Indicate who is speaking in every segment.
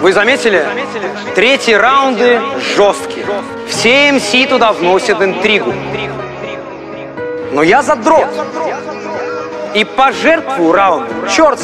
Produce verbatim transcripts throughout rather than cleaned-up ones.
Speaker 1: Вы заметили? Третьи раунды жесткие. Все эм си туда вносят интригу. Но я задрот. И пожертвую раундом. Черт!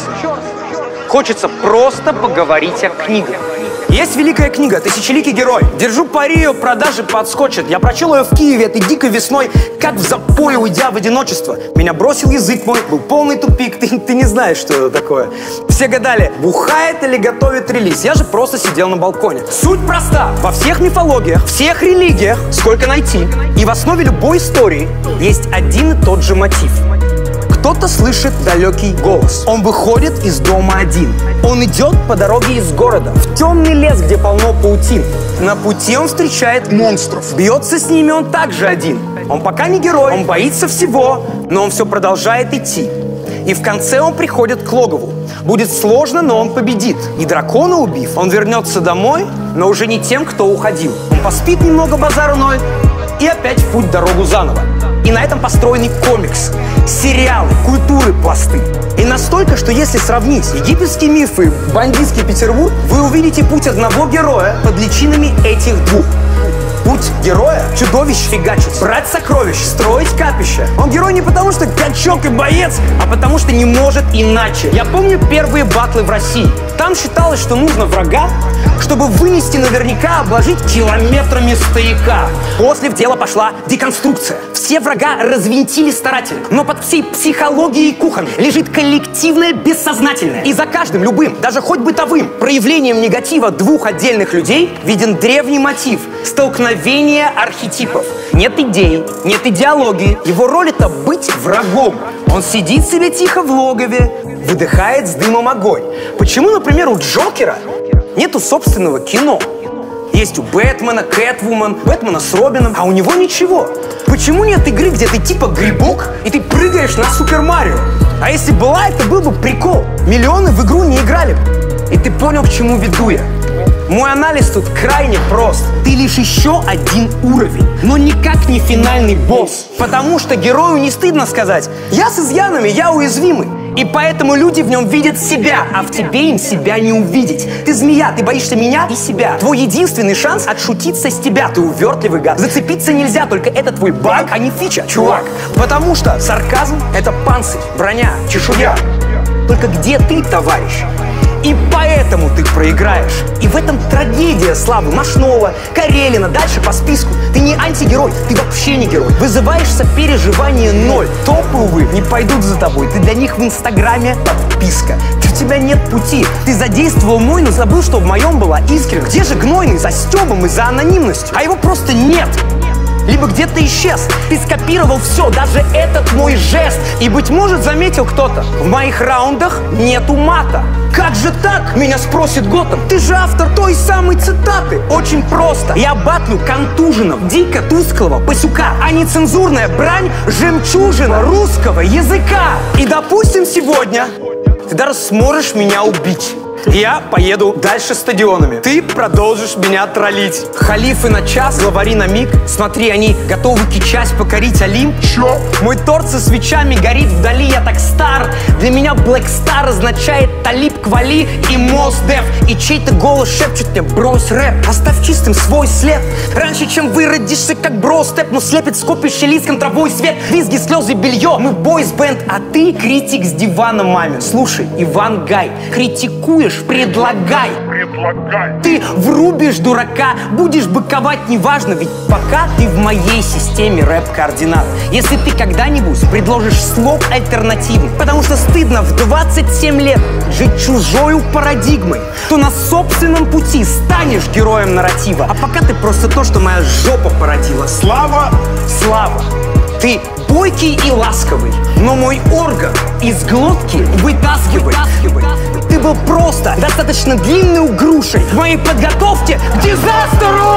Speaker 1: Хочется просто поговорить о книгах.
Speaker 2: Есть великая книга «Тысячеликий герой». Держу пари, ее продажи подскочат. Я прочел ее в Киеве этой дикой весной, как в запое, уйдя в одиночество. Меня бросил язык мой, был полный тупик. Ты, ты не знаешь, что это такое. Все гадали, бухает или готовит релиз. Я же просто сидел на балконе. Суть проста. Во всех мифологиях, всех религиях, сколько найти, и в основе любой истории есть один и тот же мотив. Кто-то слышит далекий голос. Он выходит из дома один. Он идет по дороге из города в темный лес, где полно паутин. На пути он встречает монстров. Бьется с ними он также один. Он пока не герой, он боится всего, но он все продолжает идти. И в конце он приходит к логову. Будет сложно, но он победит. И дракона убив, он вернется домой, но уже не тем, кто уходил. Он поспит немного, базару ноль, и опять в путь дорогу заново. И на этом построенный комикс, сериалы, культуры, пласты. И настолько, что если сравнить египетские мифы и бандитский Петербург, вы увидите путь одного героя под личинами этих двух. Путь героя — чудовищ фигачить, брать сокровища, строить капища. Он герой не потому, что качок и боец, а потому, что не может иначе. Я помню первые батлы в России. Там считалось, что нужно врага, чтобы вынести наверняка, обложить километрами стояка. После в дело пошла деконструкция. Все врага развинтили старательно. Но под всей психологией кухонной лежит коллективное бессознательное. И за каждым, любым, даже хоть бытовым, проявлением негатива двух отдельных людей виден древний мотив — столкновение архетипов. Нет идей, нет идеологии. Его роль — это быть врагом. Он сидит себе тихо в логове, выдыхает с дымом огонь. Почему, например, у Джокера нету собственного кино? Есть у Бэтмена, Кэтвумен, Бэтмена с Робином, а у него ничего. Почему нет игры, где ты типа грибок, и ты прыгаешь на Супер Марио? А если была, это был бы прикол. Миллионы в игру не играли. И ты понял, к чему веду я. Мой анализ тут крайне прост. Ты лишь еще один уровень, но никак не финальный босс. Потому что герою не стыдно сказать: я с изъянами, я уязвимый. И поэтому люди в нем видят себя, а в тебе им себя не увидеть. Ты змея, ты боишься меня и себя. Твой единственный шанс отшутиться с тебя. Ты увертливый гад. Зацепиться нельзя, только это твой баг, а не фича, чувак. Потому что сарказм — это панцирь, броня, чешуя. Только где ты, товарищ? И поэтому ты проиграешь. И в этом трагедия славы Машнова, Карелина, дальше по списку. Ты не антигерой, ты вообще не герой. Вызываешь сопереживание ноль. Топы, увы, не пойдут за тобой. Ты для них в Инстаграме подписка. У тебя нет пути. Ты задействовал мой, но забыл, что в моем была искренность. Где же гнойный за стёбом и за анонимностью? А его просто нет. Либо где-то исчез. Ты скопировал все, даже этот мой жест. И, быть может, заметил кто-то: в моих раундах нету мата. Как же так? Меня спросит Готэм. Ты же автор той самой цитаты. Очень просто. Я батлю контуженного, дико тусклого пасюка, а нецензурная брань — жемчужина русского языка. И, допустим, сегодня ты даже сможешь меня убить. Я поеду дальше стадионами. Ты продолжишь меня троллить. Халифы на час, главари на миг. Смотри, они готовы кичась покорить Олимп. Чё? Мой торт со свечами горит вдали. Я так стар. Для меня Black Star означает Талиб Квали и Мос Деф. И чей-то голос шепчет мне: брось рэп, оставь чистым свой след. Раньше, чем выродишься, как бро-степ, но слепит скопище лиц контровой свет. Визги, слезы, белье. Мы бойс-бенд, а ты критик с дивана мамин. Слушай, Иван Гай, критикуешь, предлагай. Предлагай. Ты врубишь дурака, будешь быковать, неважно, ведь пока ты в моей системе рэп-координат. Если ты когда-нибудь предложишь слог альтернативный, потому что стыдно в двадцать семь лет жить чужою парадигмой, то на собственном пути станешь героем нарратива. А пока ты просто то, что моя жопа породила. Слава, слава. Ты бойкий и ласковый, но мой орган из глотки вытаскивай. Ты был просто достаточно длинной грушей в моей подготовке к дизастеру!